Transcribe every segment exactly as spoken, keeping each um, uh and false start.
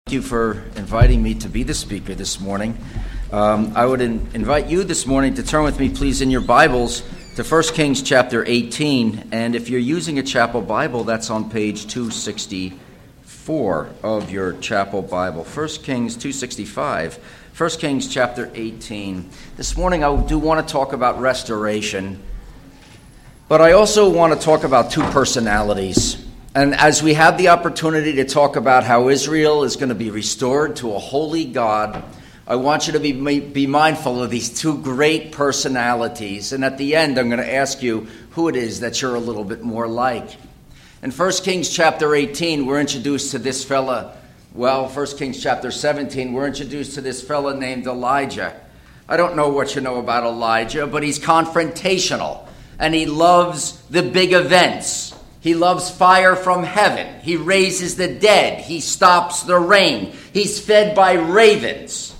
Thank you for inviting me to be the speaker this morning. Um, I would in, invite you this morning to turn with me, please, in your Bibles to First Kings chapter eighteen. And if you're using a chapel Bible, that's on page two sixty-four of your chapel Bible. First Kings two sixty-five. First Kings chapter eighteen. This morning I do want to talk about restoration, but I also want to talk about two personalities. And as we have the opportunity to talk about how Israel is going to be restored to a holy God, I want you to be, be mindful of these two great personalities. And at the end, I'm going to ask you who it is that you're a little bit more like. In First Kings chapter eighteen, we're introduced to this fella. Well, First Kings chapter seventeen, we're introduced to this fella named Elijah. I don't know what you know about Elijah, but he's confrontational. And he loves the big events. He loves fire from heaven. He raises the dead. He stops the rain. He's fed by ravens.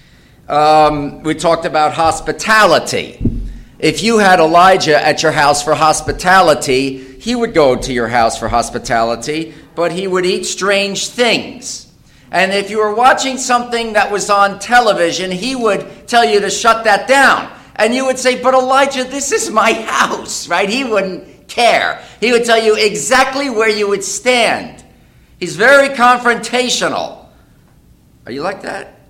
Um, we talked about hospitality. If you had Elijah at your house for hospitality, he would go to your house for hospitality, but he would eat strange things. And if you were watching something that was on television, he would tell you to shut that down. And you would say, but Elijah, this is my house, right? He wouldn't care. He would tell you exactly where you would stand. He's very confrontational. Are you like that?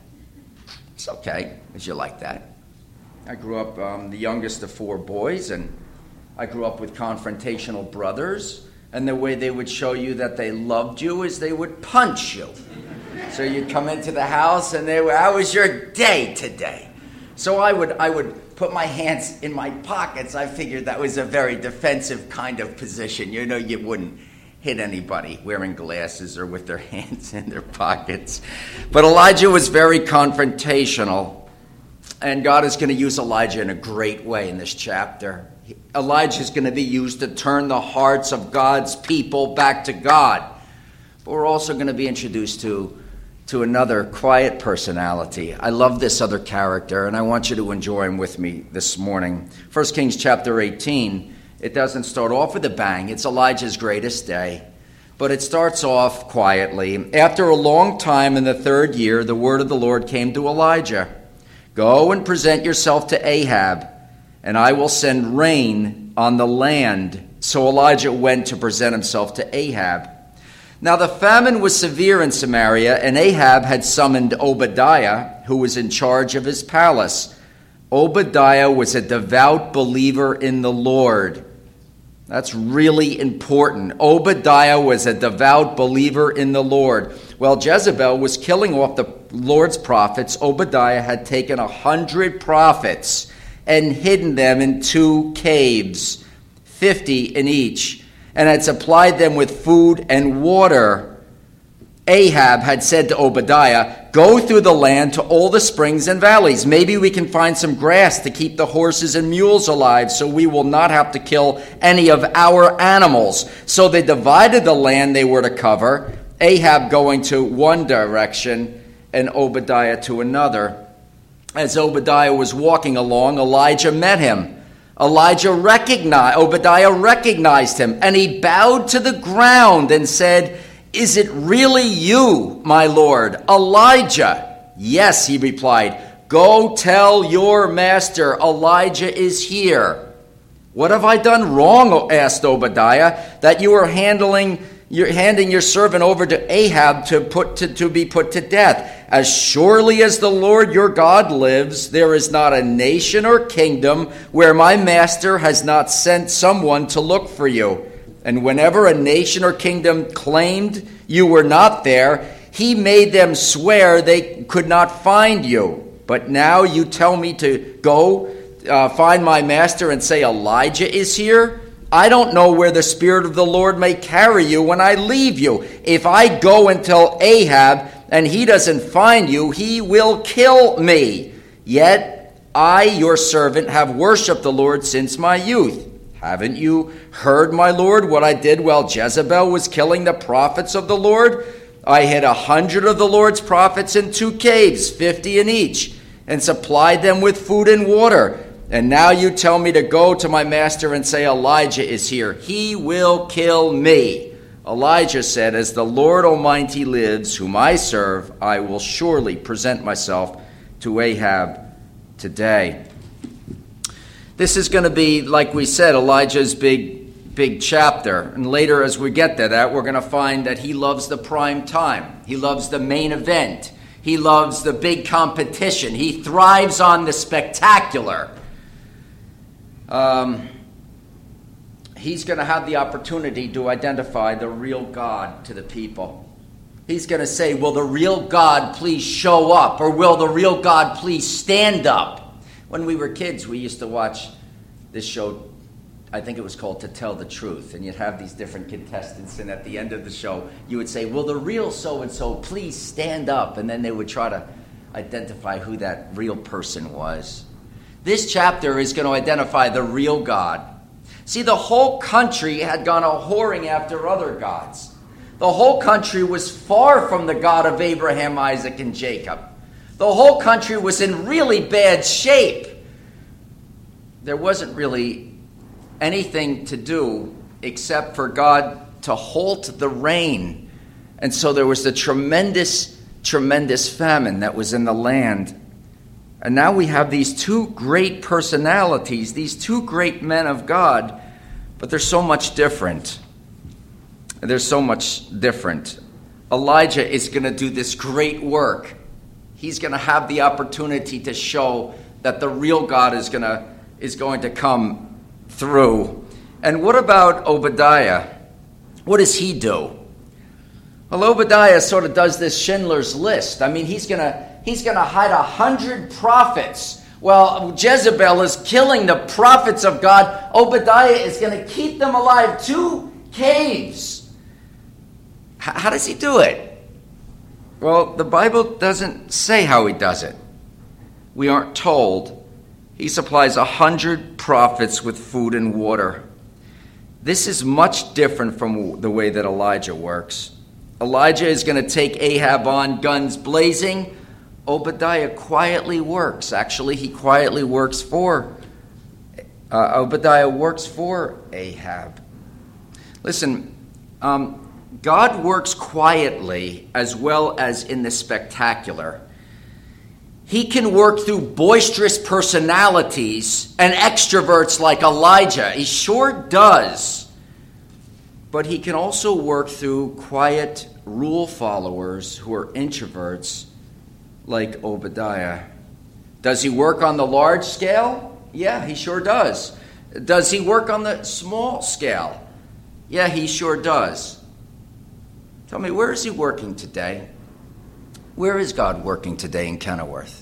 It's okay if you're like that. I grew up um, the youngest of four boys, and I grew up with confrontational brothers, and the way they would show you that they loved you is they would punch you. So you'd come into the house, and they were, how was your day today? So I would I would put my hands in my pockets. I figured that was a very defensive kind of position. You know, you wouldn't hit anybody wearing glasses or with their hands in their pockets. But Elijah was very confrontational, and God is going to use Elijah in a great way in this chapter. Elijah is going to be used to turn the hearts of God's people back to God. But we're also going to be introduced to to another quiet personality. I love this other character, and I want you to enjoy him with me this morning. First Kings chapter eighteen, it doesn't start off with a bang. It's Elijah's greatest day, but it starts off quietly. After a long time in the third year, the word of the Lord came to Elijah. Go and present yourself to Ahab, and I will send rain on the land. So Elijah went to present himself to Ahab. Now the famine was severe in Samaria, and Ahab had summoned Obadiah, who was in charge of his palace. Obadiah was a devout believer in the Lord. That's really important. Obadiah was a devout believer in the Lord. While Jezebel was killing off the Lord's prophets, Obadiah had taken a hundred prophets and hidden them in two caves, fifty in each, and had supplied them with food and water. Ahab had said to Obadiah, go through the land to all the springs and valleys. Maybe we can find some grass to keep the horses and mules alive, so we will not have to kill any of our animals. So they divided the land they were to cover, Ahab going to one direction and Obadiah to another. As Obadiah was walking along, Elijah met him. Elijah recognized, Obadiah recognized him, and he bowed to the ground and said, is it really you, my lord, Elijah? Yes, he replied. Go tell your master Elijah is here. What have I done wrong, asked Obadiah, that you are handling You're handing your servant over to Ahab to put to, to be put to death. As surely as the Lord your God lives, there is not a nation or kingdom where my master has not sent someone to look for you. And whenever a nation or kingdom claimed you were not there, he made them swear they could not find you. But now you tell me to go uh, find my master and say Elijah is here? I don't know where the Spirit of the Lord may carry you when I leave you. If I go and tell Ahab and he doesn't find you, he will kill me. Yet I, your servant, have worshipped the Lord since my youth. Haven't you heard, my Lord, what I did while Jezebel was killing the prophets of the Lord? I hid a hundred of the Lord's prophets in two caves, fifty in each, and supplied them with food and water. And now you tell me to go to my master and say Elijah is here. He will kill me. Elijah said, "As the Lord Almighty lives, whom I serve, I will surely present myself to Ahab today." This is going to be, like we said, Elijah's big, big chapter. And later, as we get to that, we're going to find that he loves the prime time. He loves the main event. He loves the big competition. He thrives on the spectacular. Um, he's going to have the opportunity to identify the real God to the people. He's going to say, will the real God please show up? Or will the real God please stand up? When we were kids, we used to watch this show, I think it was called To Tell the Truth, and you'd have these different contestants, and at the end of the show, you would say, will the real so-and-so please stand up? And then they would try to identify who that real person was. This chapter is going to identify the real God. See, the whole country had gone a-whoring after other gods. The whole country was far from the God of Abraham, Isaac, and Jacob. The whole country was in really bad shape. There wasn't really anything to do except for God to halt the rain. And so there was the tremendous, tremendous famine that was in the land. And now we have these two great personalities, these two great men of God, but they're so much different. They're so much different. Elijah is going to do this great work. He's going to have the opportunity to show that the real God is going to is going to come through. And what about Obadiah? What does he do? Well, Obadiah sort of does this Schindler's List. I mean, he's going to he's going to hide a hundred prophets. Well, Jezebel is killing the prophets of God. Obadiah is going to keep them alive. Two caves. H- how does he do it? Well, the Bible doesn't say how he does it. We aren't told. He supplies a hundred prophets with food and water. This is much different from the way that Elijah works. Elijah is going to take Ahab on, guns blazing. Obadiah quietly works. Actually, he quietly works for, uh, Obadiah works for Ahab. Listen, um, God works quietly as well as in the spectacular. He can work through boisterous personalities and extroverts like Elijah. He sure does. But he can also work through quiet rule followers who are introverts like Obadiah. Does he work on the large scale? Yeah, he sure does. Does he work on the small scale? Yeah, he sure does. Tell me, where is he working today? Where is God working today in Kenilworth?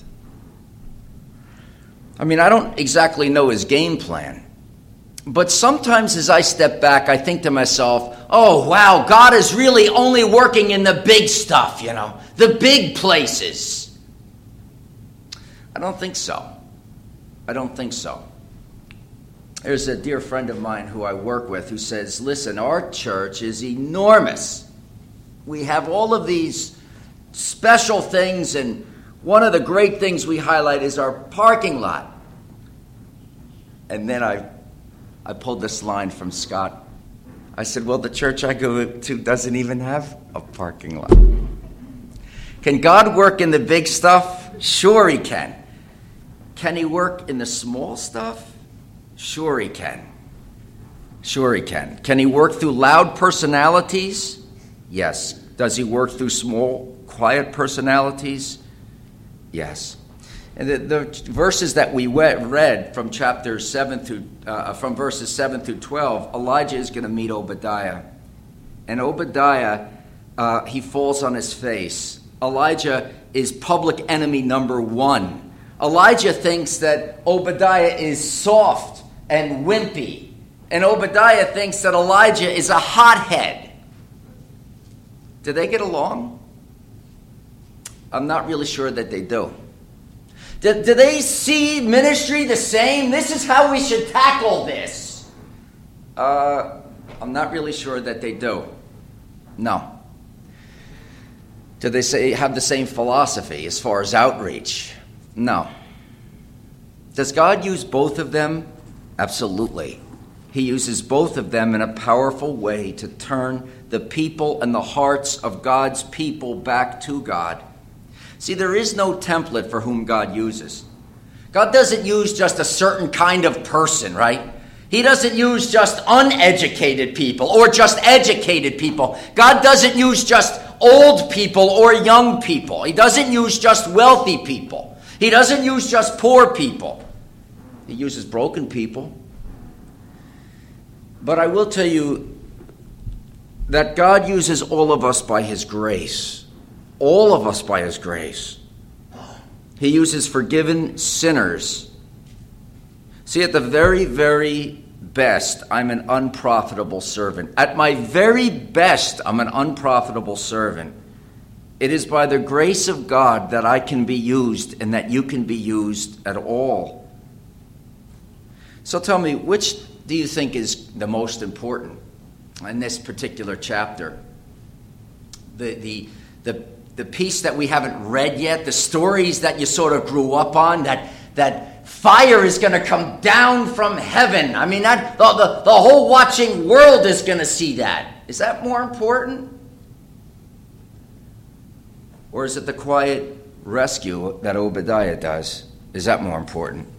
I mean, I don't exactly know his game plan. But sometimes as I step back, I think to myself, oh, wow, God is really only working in the big stuff, you know, the big places. I don't think so. I don't think so. There's a dear friend of mine who I work with who says, listen, our church is enormous. We have all of these special things, and one of the great things we highlight is our parking lot. And then I I pulled this line from Scott. I said, well, the church I go to doesn't even have a parking lot. Can God work in the big stuff? Sure he can. Can he work in the small stuff? Sure he can. Sure he can. Can he work through loud personalities? Yes. Does he work through small, quiet personalities? Yes. And the, the verses that we read from chapter seven through, uh, from verses seven through twelve, Elijah is going to meet Obadiah. And Obadiah, uh, he falls on his face. Elijah is public enemy number one. Elijah thinks that Obadiah is soft and wimpy. And Obadiah thinks that Elijah is a hothead. Do they get along? I'm not really sure that they do. Do, do they see ministry the same? This is how we should tackle this. Uh, I'm not really sure that they do. No. Do they say have the same philosophy as far as outreach? No. Does God use both of them? Absolutely. He uses both of them in a powerful way to turn the people and the hearts of God's people back to God. See, there is no template for whom God uses. God doesn't use just a certain kind of person, right? He doesn't use just uneducated people or just educated people. God doesn't use just old people or young people. He doesn't use just wealthy people. He doesn't use just poor people. He uses broken people. But I will tell you that God uses all of us by his grace. All of us by his grace. He uses forgiven sinners. See, at the very, very best, I'm an unprofitable servant. At my very best, I'm an unprofitable servant. It is by the grace of God that I can be used and that you can be used at all. So tell me, which do you think is the most important in this particular chapter? The, the, the, the piece that we haven't read yet, the stories that you sort of grew up on, that, that fire is going to come down from heaven. I mean, that, the, the, the whole watching world is going to see that. Is that more important? Or is it the quiet rescue that Obadiah does? Is that more important?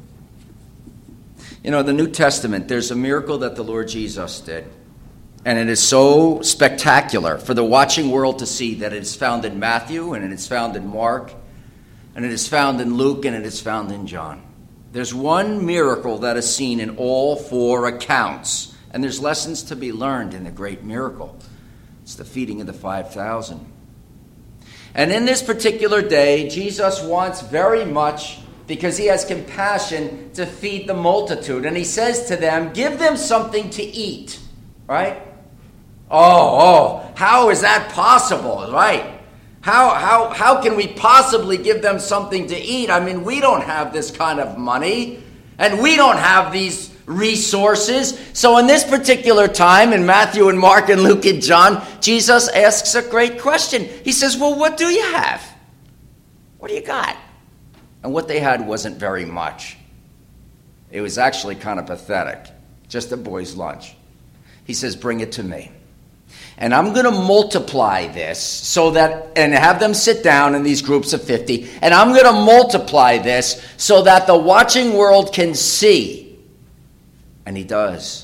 You know, in the New Testament, there's a miracle that the Lord Jesus did. And it is so spectacular for the watching world to see that it is found in Matthew, and it is found in Mark, and it is found in Luke, and it is found in John. There's one miracle that is seen in all four accounts. And there's lessons to be learned in the great miracle. It's the feeding of the five thousand. And in this particular day, Jesus wants very much, because he has compassion, to feed the multitude. And he says to them, give them something to eat. Right? Oh, oh, how is that possible? Right? How, how, how can we possibly give them something to eat? I mean, we don't have this kind of money, and we don't have these resources. So in this particular time, in Matthew and Mark and Luke and John, Jesus asks a great question. He says, well, what do you have? What do you got? And what they had wasn't very much. It was actually kind of pathetic. Just a boy's lunch. He says, bring it to me. And I'm going to multiply this so that, and have them sit down in these groups of fifty, and I'm going to multiply this so that the watching world can see. And he does.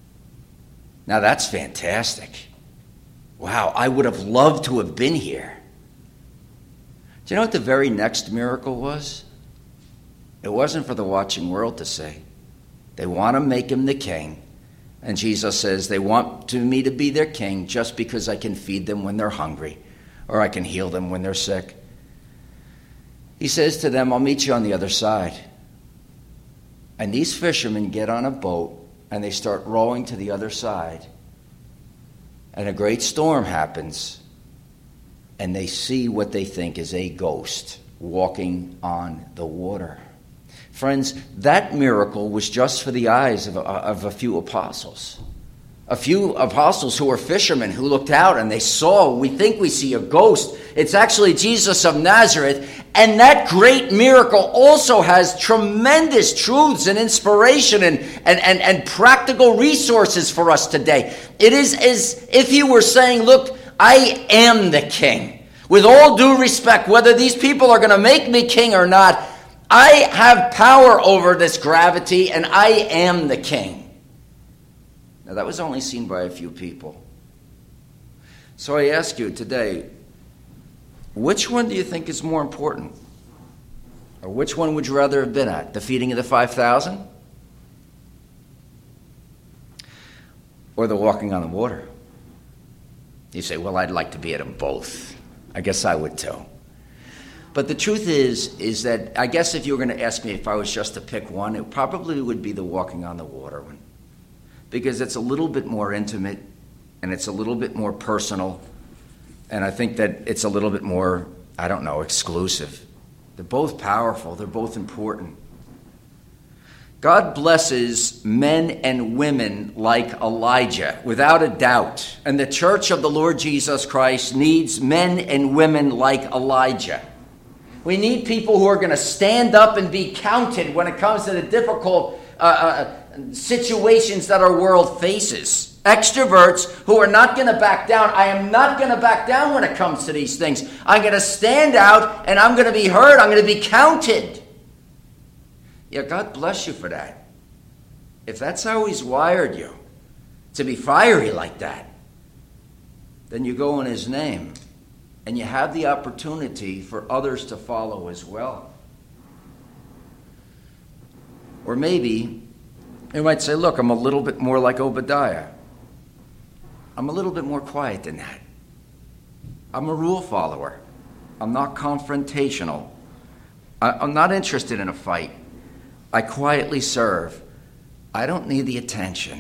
Now that's fantastic. Wow, I would have loved to have been here. Do you know what the very next miracle was? It wasn't for the watching world to see. They want to make him the king. And Jesus says they want to me to be their king just because I can feed them when they're hungry, or I can heal them when they're sick. He says to them, I'll meet you on the other side. And these fishermen get on a boat and they start rowing to the other side. And a great storm happens. And they see what they think is a ghost walking on the water. Friends, that miracle was just for the eyes of a, of a few apostles. A few apostles who were fishermen who looked out and they saw, we think we see a ghost. It's actually Jesus of Nazareth. And that great miracle also has tremendous truths and inspiration and, and, and, and practical resources for us today. It is as if he were saying, look, I am the king. With all due respect, whether these people are going to make me king or not, I have power over this gravity, and I am the king. Now, that was only seen by a few people. So I ask you today, which one do you think is more important? Or which one would you rather have been at? The feeding of the five thousand? Or the walking on the water? You say, well, I'd like to be at them both. I guess I would too. But the truth is, is that I guess if you were going to ask me if I was just to pick one, it probably would be the walking on the water one. Because it's a little bit more intimate, and it's a little bit more personal, and I think that it's a little bit more, I don't know, exclusive. They're both powerful. They're both important. God blesses men and women like Elijah, without a doubt. And the church of the Lord Jesus Christ needs men and women like Elijah. We need people who are going to stand up and be counted when it comes to the difficult uh, uh, situations that our world faces. Extroverts who are not going to back down. I am not going to back down when it comes to these things. I'm going to stand out and I'm going to be heard. I'm going to be counted. Yeah, God bless you for that. If that's how he's wired you, to be fiery like that, then you go in his name and you have the opportunity for others to follow as well. Or maybe you might say, look, I'm a little bit more like Obadiah. I'm a little bit more quiet than that. I'm a rule follower. I'm not confrontational. I, I'm not interested in a fight. I quietly serve. I don't need the attention.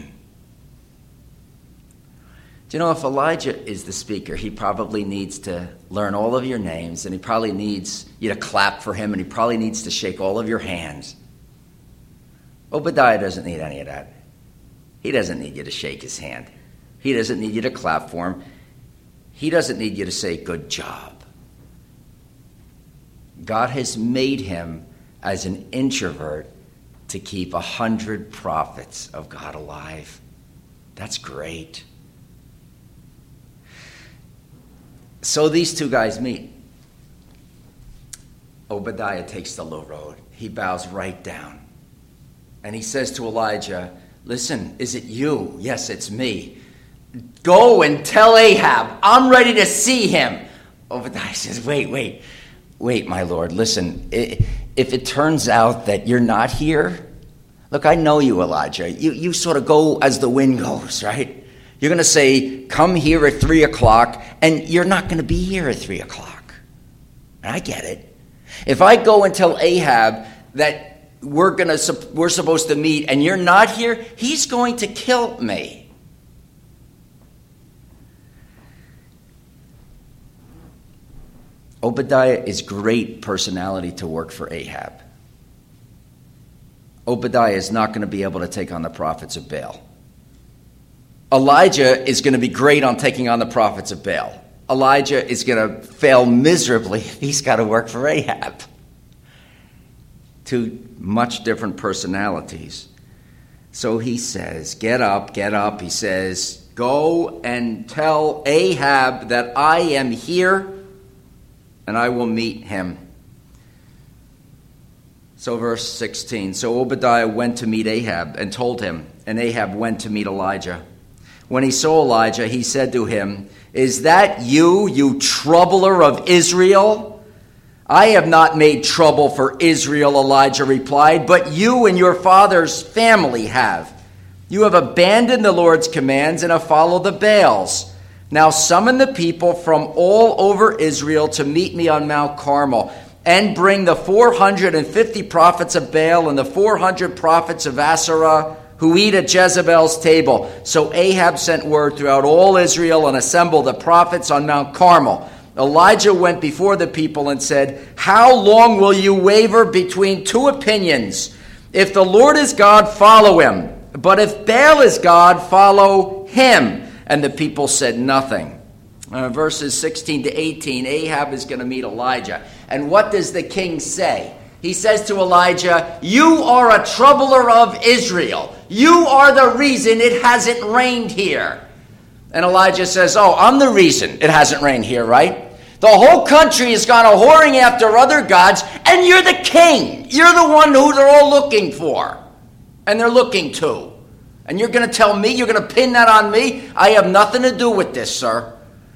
Do you know, if Elijah is the speaker, he probably needs to learn all of your names, and he probably needs you to clap for him, and he probably needs to shake all of your hands. Obadiah doesn't need any of that. He doesn't need you to shake his hand. He doesn't need you to clap for him. He doesn't need you to say, good job. God has made him as an introvert to keep a hundred prophets of God alive. That's great. So these two guys meet. Obadiah takes the low road. He bows right down. And he says to Elijah, listen, is it you? Yes, it's me. Go and tell Ahab, I'm ready to see him. Obadiah says, wait, wait, wait, my Lord. Listen, if it turns out that you're not here, look, I know you, Elijah. You, you sort of go as the wind goes, right? You're going to say, come here at three o'clock, and you're not going to be here at three o'clock. And I get it. If I go and tell Ahab that we're going to, we're supposed to meet, and you're not here, he's going to kill me. Obadiah is great personality to work for Ahab. Obadiah is not going to be able to take on the prophets of Baal. Elijah is going to be great on taking on the prophets of Baal. Elijah is going to fail miserably if he's got to work for Ahab. Two much different personalities. So he says, get up, get up. He says, go and tell Ahab that I am here and I will meet him. So verse sixteen, so Obadiah went to meet Ahab and told him, and Ahab went to meet Elijah. When he saw Elijah, he said to him, is that you, you troubler of Israel? I have not made trouble for Israel, Elijah replied, but you and your father's family have. You have abandoned the Lord's commands and have followed the Baals. Now summon the people from all over Israel to meet me on Mount Carmel, and bring the four hundred fifty prophets of Baal and the four hundred prophets of Asherah who eat at Jezebel's table. So Ahab sent word throughout all Israel and assembled the prophets on Mount Carmel. Elijah went before the people and said, how long will you waver between two opinions? If the Lord is God, follow him. But if Baal is God, follow him. And the people said nothing. Uh, verses sixteen to eighteen, Ahab is going to meet Elijah. And what does the king say? He says to Elijah, you are a troubler of Israel. You are the reason it hasn't rained here. And Elijah says, oh, I'm the reason it hasn't rained here, right? The whole country has gone a whoring after other gods, and you're the king. You're the one who they're all looking for. And they're looking to. And you're going to tell me, you're going to pin that on me? I have nothing to do with this, sir.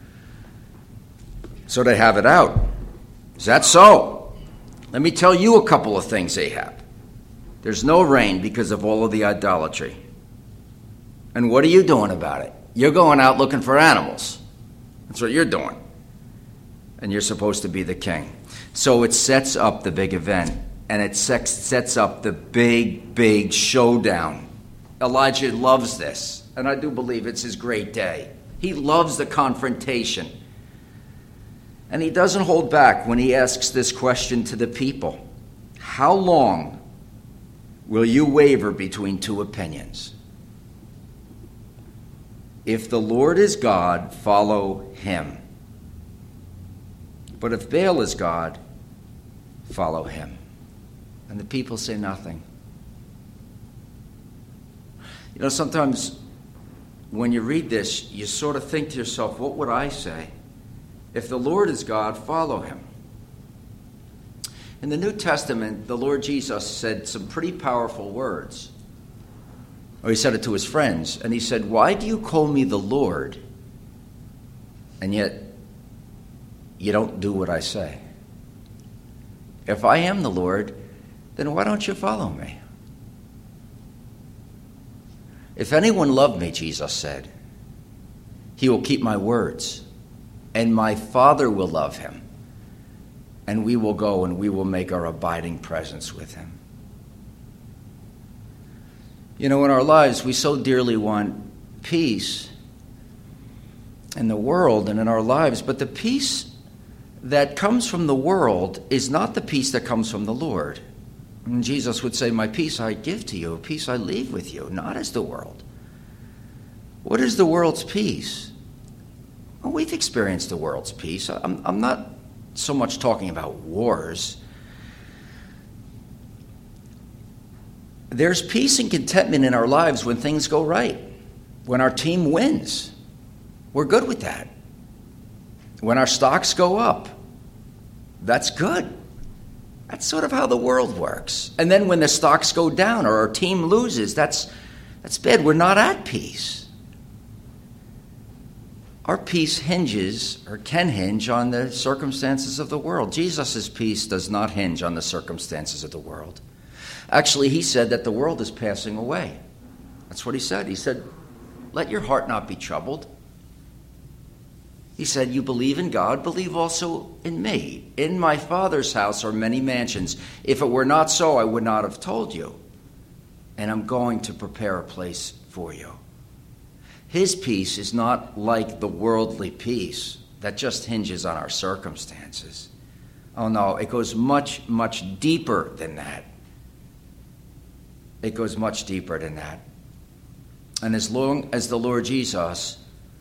So they have it out. Is that so? Let me tell you a couple of things, Ahab. There's no rain because of all of the idolatry. And what are you doing about it? You're going out looking for animals. That's what you're doing. And you're supposed to be the king. So it sets up the big event. And it sets up the big, big showdown. Elijah loves this, and I do believe it's his great day. He loves the confrontation. And he doesn't hold back when he asks this question to the people. How long will you waver between two opinions? If the Lord is God, follow him. But if Baal is God, follow him. And the people say nothing. You know, sometimes when you read this, you sort of think to yourself, what would I say? If the Lord is God, follow him. In the New Testament, the Lord Jesus said some pretty powerful words. Or he said it to his friends, and he said, why do you call me the Lord, and yet you don't do what I say? If I am the Lord, then why don't you follow me? If anyone loved me, Jesus said, he will keep my words, and my Father will love him, and we will go and we will make our abiding presence with him. You know, in our lives, we so dearly want peace in the world and in our lives, but the peace that comes from the world is not the peace that comes from the Lord. And Jesus would say, my peace I give to you, peace I leave with you, not as the world. What is the world's peace? Well, we've experienced the world's peace. I'm, I'm not so much talking about wars. There's peace and contentment in our lives when things go right, when our team wins. We're good with that. When our stocks go up, that's good. That's sort of how the world works. And then when the stocks go down or our team loses, that's that's bad. We're not at peace. Our peace hinges or can hinge on the circumstances of the world. Jesus' peace does not hinge on the circumstances of the world. Actually, he said that the world is passing away. That's what he said. He said, let your heart not be troubled. He said, you believe in God, believe also in me. In my Father's house are many mansions. If it were not so, I would not have told you. And I'm going to prepare a place for you. His peace is not like the worldly peace that just hinges on our circumstances. Oh no, it goes much, much deeper than that. It goes much deeper than that. And as long as the Lord Jesus,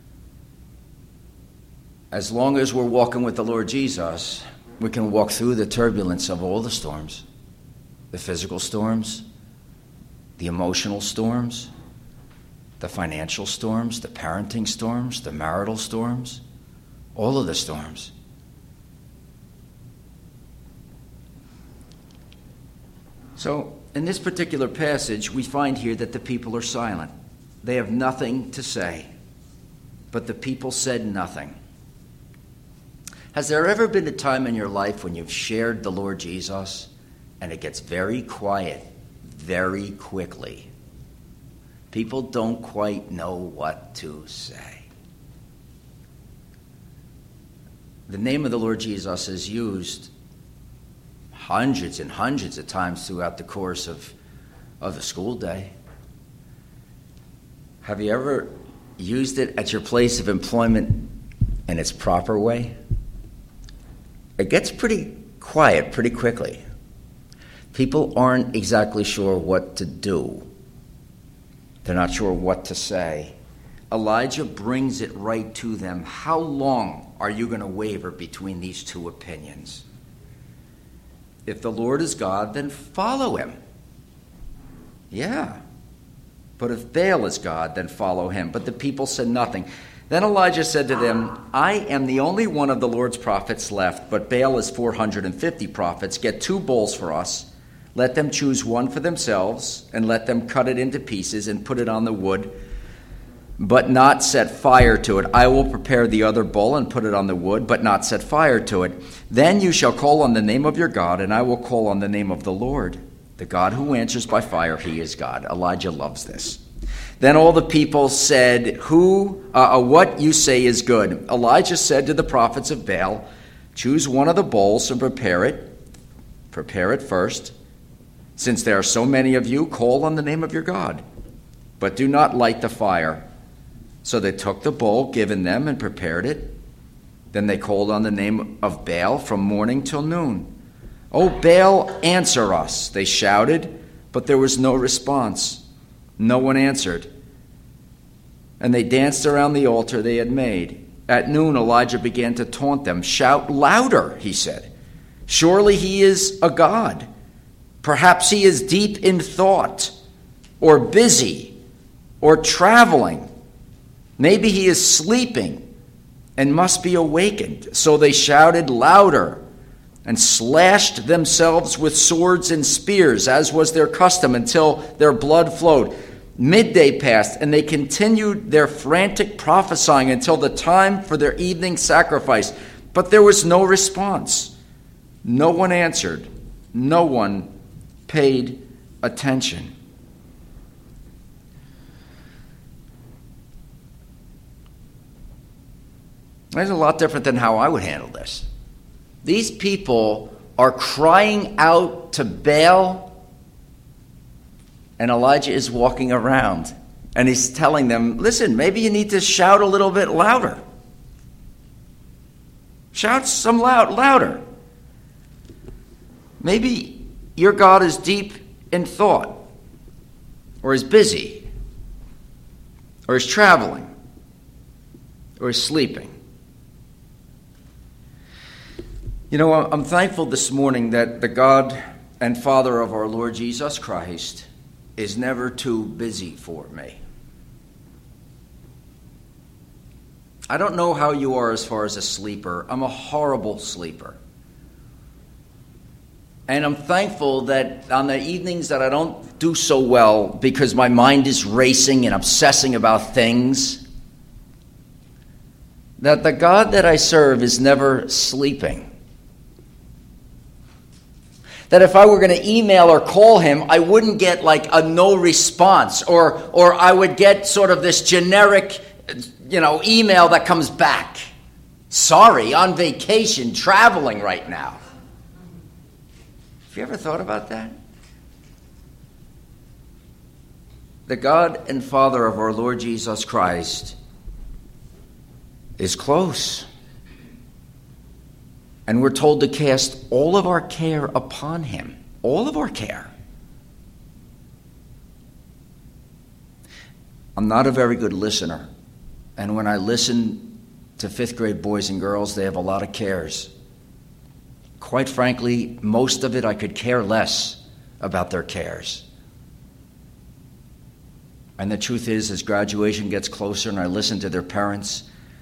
as long as we're walking with the Lord Jesus, we can walk through the turbulence of all the storms, the physical storms, the emotional storms, the financial storms, the parenting storms, the marital storms, all of the storms. So, in this particular passage, we find here that the people are silent. They have nothing to say, but the people said nothing. Has there ever been a time in your life when you've shared the Lord Jesus and it gets very quiet very quickly? People don't quite know what to say. The name of the Lord Jesus is used hundreds and hundreds of times throughout the course of, of the school day. Have you ever used it at your place of employment in its proper way? It gets pretty quiet pretty quickly. People aren't exactly sure what to do. They're not sure what to say. Elijah brings it right to them. How long are you going to waver between these two opinions? If the Lord is God, then follow him. Yeah. But if Baal is God, then follow him. But the people said nothing. Then Elijah said to them, I am the only one of the Lord's prophets left, but Baal has four hundred fifty prophets. Get two bulls for us. Let them choose one for themselves, and let them cut it into pieces and put it on the wood, but not set fire to it. I will prepare the other bull and put it on the wood, but not set fire to it. Then you shall call on the name of your God, and I will call on the name of the Lord. The God who answers by fire, he is God. Elijah loves this. Then all the people said, "Who, uh, what you say is good." Elijah said to the prophets of Baal, choose one of the bowls and prepare it. Prepare it first. Since there are so many of you, call on the name of your God, but do not light the fire. So they took the bowl given them and prepared it. Then they called on the name of Baal from morning till noon. "O Baal, answer us," they shouted, but there was no response. No one answered. And they danced around the altar they had made. At noon, Elijah began to taunt them. "Shout louder," he said. "Surely he is a god. Perhaps he is deep in thought, or busy, or traveling, Maybe he is sleeping and must be awakened." So they shouted louder and slashed themselves with swords and spears, as was their custom, until their blood flowed. Midday passed, and they continued their frantic prophesying until the time for their evening sacrifice. But there was no response. No one answered. No one paid attention. That's a lot different than how I would handle this. These people are crying out to Baal, and Elijah is walking around, and he's telling them, listen, maybe you need to shout a little bit louder. Shout some loud, louder. Maybe your God is deep in thought, or is busy, or is traveling, or is sleeping. You know, I'm thankful this morning that the God and Father of our Lord Jesus Christ is never too busy for me. I don't know how you are as far as a sleeper. I'm a horrible sleeper. And I'm thankful that on the evenings that I don't do so well because my mind is racing and obsessing about things, that the God that I serve is never sleeping. That if I were going to email or call him, I wouldn't get like a no response, or or I would get sort of this generic, you know, email that comes back. Sorry, on vacation, traveling right now. Have you ever thought about that? The God and Father of our Lord Jesus Christ is close. And we're told to cast all of our care upon him. All of our care. I'm not a very good listener. And when I listen to fifth grade boys and girls, they have a lot of cares. Quite frankly, most of it I could care less about their cares. And the truth is, as graduation gets closer and I listen to their parents,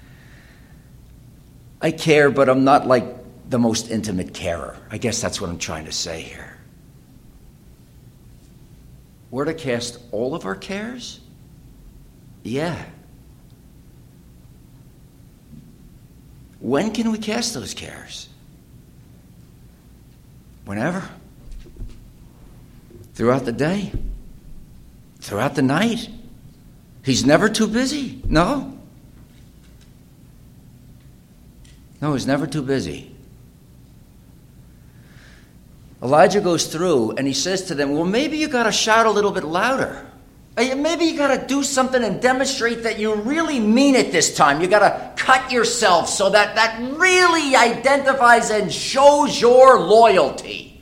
I care, but I'm not like the most intimate carer. I guess that's what I'm trying to say here. We're to cast all of our cares? Yeah. When can we cast those cares? Whenever. Throughout the day. Throughout the night. He's never too busy. No. No, he's never too busy. Elijah goes through and he says to them, well, maybe you got to shout a little bit louder. Maybe you got to do something and demonstrate that you really mean it this time. You got to cut yourself so that that really identifies and shows your loyalty.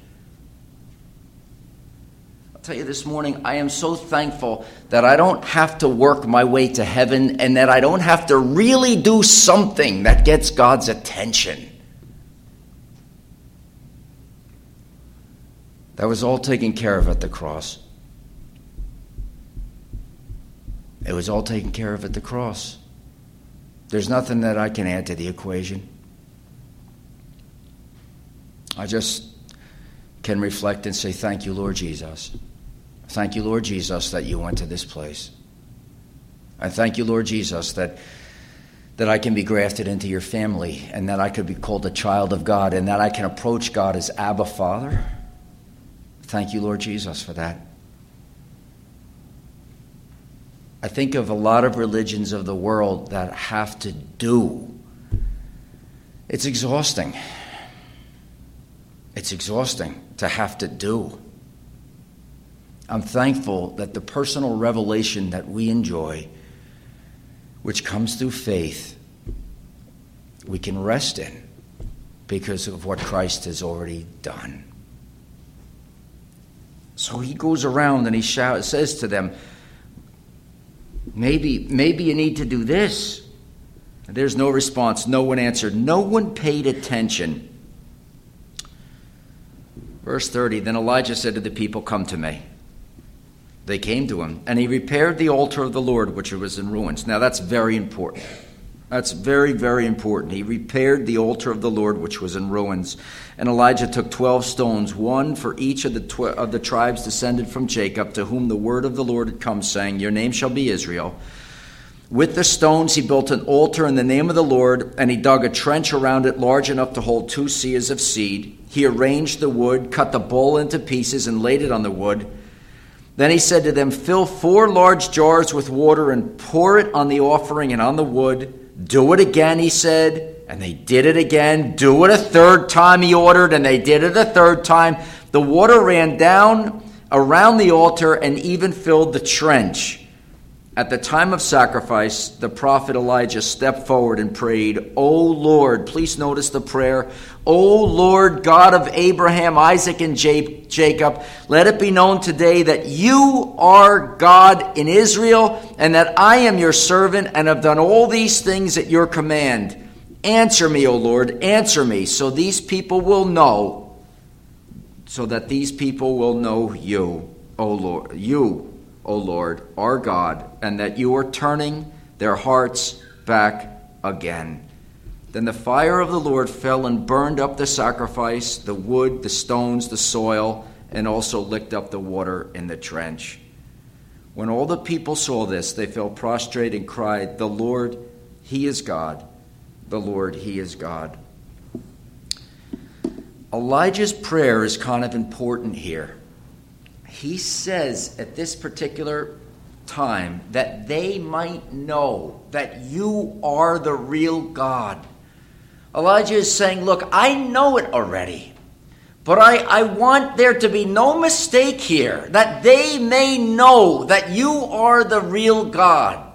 I'll tell you this morning, I am so thankful that I don't have to work my way to heaven and that I don't have to really do something that gets God's attention. That was all taken care of at the cross. It was all taken care of at the cross. There's nothing that I can add to the equation. I just can reflect and say, thank you, Lord Jesus. Thank you, Lord Jesus, that you went to this place. I thank you, Lord Jesus, that that I can be grafted into your family and that I could be called a child of God and that I can approach God as Abba Father. Thank you, Lord Jesus, for that. I think of a lot of religions of the world that have to do. It's exhausting. It's exhausting to have to do. I'm thankful that the personal revelation that we enjoy, which comes through faith, we can rest in because of what Christ has already done. So he goes around and he shouts, says to them, maybe, maybe you need to do this. There's no response. No one answered. No one paid attention. Verse thirty, then Elijah said to the people, come to me. They came to him, and he repaired the altar of the Lord, which was in ruins. Now, that's very important. That's very, very important. He repaired the altar of the Lord, which was in ruins. And Elijah took twelve stones, one for each of the tw- of the tribes descended from Jacob, to whom the word of the Lord had come, saying, Your name shall be Israel. With the stones he built an altar in the name of the Lord, and he dug a trench around it large enough to hold two seahs of seed. He arranged the wood, cut the bowl into pieces, and laid it on the wood. Then he said to them, Fill four large jars with water and pour it on the offering and on the wood. Do it again, he said, and they did it again. Do it a third time, he ordered, and they did it a third time. The water ran down around the altar and even filled the trench. At the time of sacrifice, the prophet Elijah stepped forward and prayed, O Lord, please notice the prayer, O Lord, God of Abraham, Isaac, and Jacob, let it be known today that you are God in Israel, and that I am your servant, and have done all these things at your command. Answer me, O Lord, answer me, so these people will know, so that these people will know you, O Lord, you, O Lord, our God, and that you are turning their hearts back again. Then the fire of the Lord fell and burned up the sacrifice, the wood, the stones, the soil, and also licked up the water in the trench. When all the people saw this, they fell prostrate and cried, The Lord, He is God. The Lord, He is God. Elijah's prayer is kind of important here. He says at this particular time that they might know that you are the real God. Elijah is saying, look, I know it already, but I, I want there to be no mistake here, that they may know that you are the real God.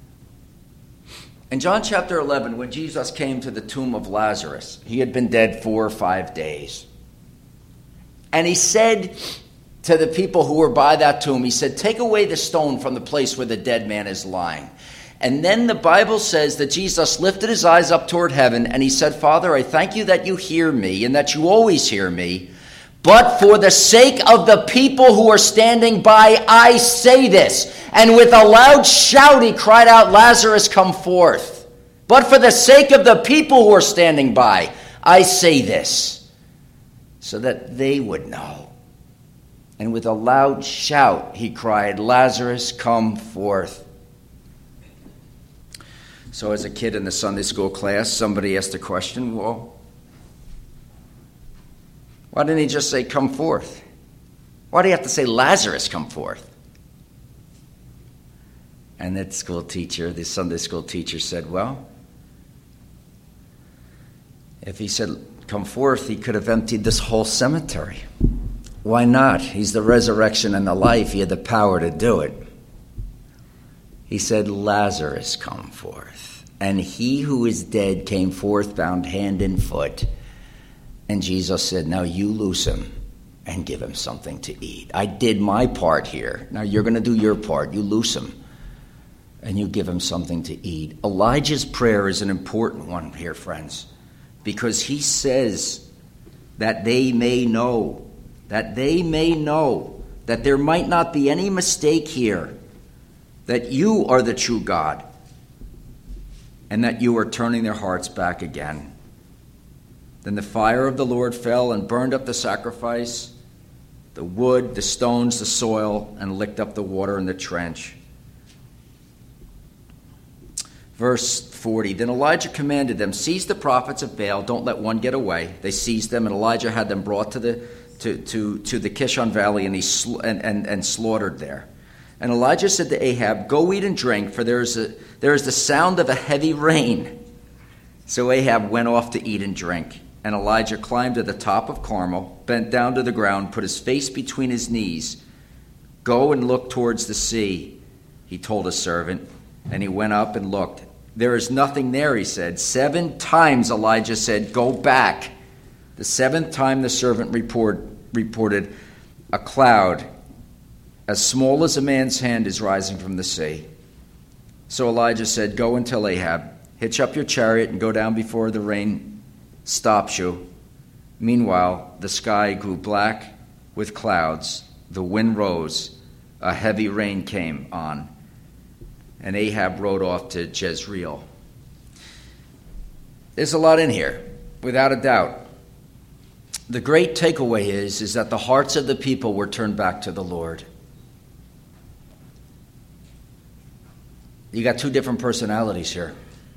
In John chapter eleven, when Jesus came to the tomb of Lazarus, he had been dead four or five days. And he said to the people who were by that tomb, he said, take away the stone from the place where the dead man is lying. And then the Bible says that Jesus lifted his eyes up toward heaven and he said, Father, I thank you that you hear me and that you always hear me. But for the sake of the people who are standing by, I say this. And with a loud shout, he cried out, Lazarus, come forth. But for the sake of the people who are standing by, I say this, so that they would know. And with a loud shout, he cried, Lazarus, come forth. So as a kid in the Sunday school class, somebody asked a question, well, why didn't he just say, come forth? Why do you have to say, Lazarus, come forth? And that school teacher, the Sunday school teacher said, well, if he said, come forth, he could have emptied this whole cemetery. Why not? He's the resurrection and the life. He had the power to do it. He said, Lazarus, come forth. And he who is dead came forth, bound hand and foot. And Jesus said, now you loose him and give him something to eat. I did my part here. Now you're going to do your part. You loose him and you give him something to eat. Elijah's prayer is an important one here, friends, because he says that they may know that they may know, that there might not be any mistake here, that you are the true God, and that you are turning their hearts back again. Then the fire of the Lord fell and burned up the sacrifice, the wood, the stones, the soil, and licked up the water in the trench. Verse forty, then Elijah commanded them, seize the prophets of Baal, don't let one get away. They seized them, and Elijah had them brought to the To, to, to the Kishon Valley, and he sl- and, and, and slaughtered there. And Elijah said to Ahab, go eat and drink, for there is, a, there is the sound of a heavy rain. So Ahab went off to eat and drink. And Elijah climbed to the top of Carmel, bent down to the ground, put his face between his knees. Go and look towards the sea, he told his servant. And he went up and looked. There is nothing there, he said. Seven times Elijah said, go back. The seventh time the servant report, reported, a cloud as small as a man's hand is rising from the sea. So Elijah said, go and tell Ahab, hitch up your chariot and go down before the rain stops you. Meanwhile, the sky grew black with clouds, the wind rose, a heavy rain came on, and Ahab rode off to Jezreel. There's a lot in here, without a doubt. The great takeaway is, is that the hearts of the people were turned back to the Lord. You got two different personalities here.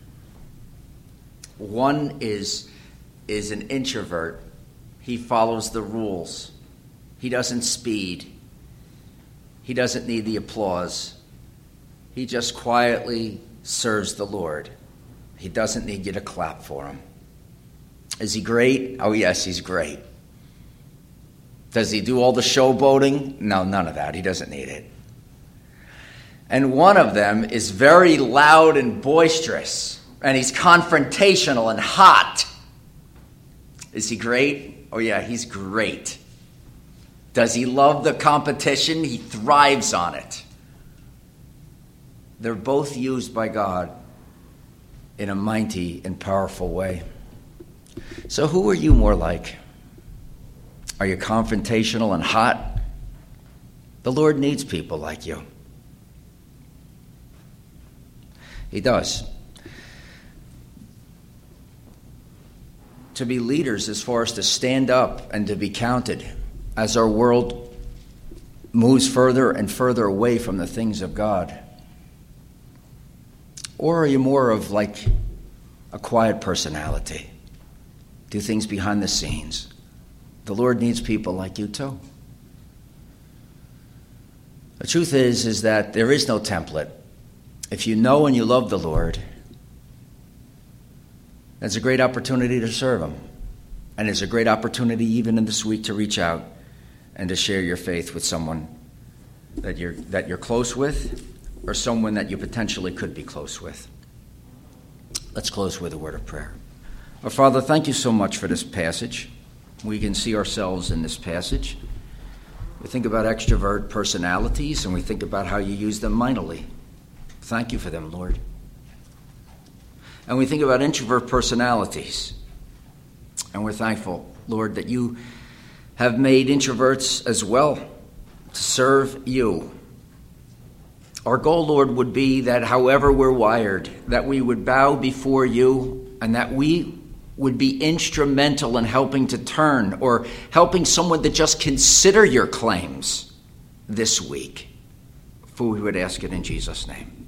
One is, is an introvert. He follows the rules. He doesn't speed. He doesn't need the applause. He just quietly serves the Lord. He doesn't need you to clap for him. Is he great? Oh, yes, he's great. Does he do all the showboating? No, none of that. He doesn't need it. And one of them is very loud and boisterous, and he's confrontational and hot. Is he great? Oh, yeah, he's great. Does he love the competition? He thrives on it. They're both used by God in a mighty and powerful way. So who are you more like? Are you confrontational and hot? The Lord needs people like you. He does. To be leaders is for us to stand up and to be counted as our world moves further and further away from the things of God. Or are you more of like a quiet personality? Do things behind the scenes. The Lord needs people like you too. The truth is, is that there is no template. If you know and you love the Lord, that's a great opportunity to serve him. And it's a great opportunity even in this week to reach out and to share your faith with someone that you're that you're close with or someone that you potentially could be close with. Let's close with a word of prayer. Our Father, thank you so much for this passage. We can see ourselves in this passage. We think about extrovert personalities, and we think about how you use them mightily. Thank you for them, Lord. And we think about introvert personalities, and we're thankful, Lord, that you have made introverts as well to serve you. Our goal, Lord, would be that however we're wired, that we would bow before you and that we would be instrumental in helping to turn or helping someone to just consider your claims this week. For we would ask it in Jesus' name.